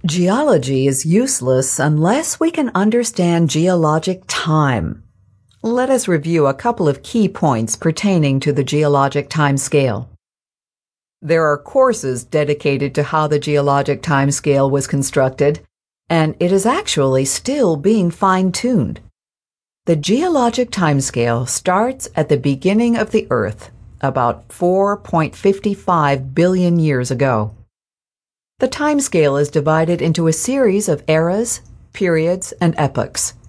Geology is useless unless we can understand geologic time. Let us review a couple of key points pertaining to the geologic time scale. There are courses dedicated to how the geologic time scale was constructed, and it is actually still being fine-tuned. The geologic timescale starts at the beginning of the Earth, about 4.55 billion years ago. The timescale is divided into a series of eras, periods, and epochs.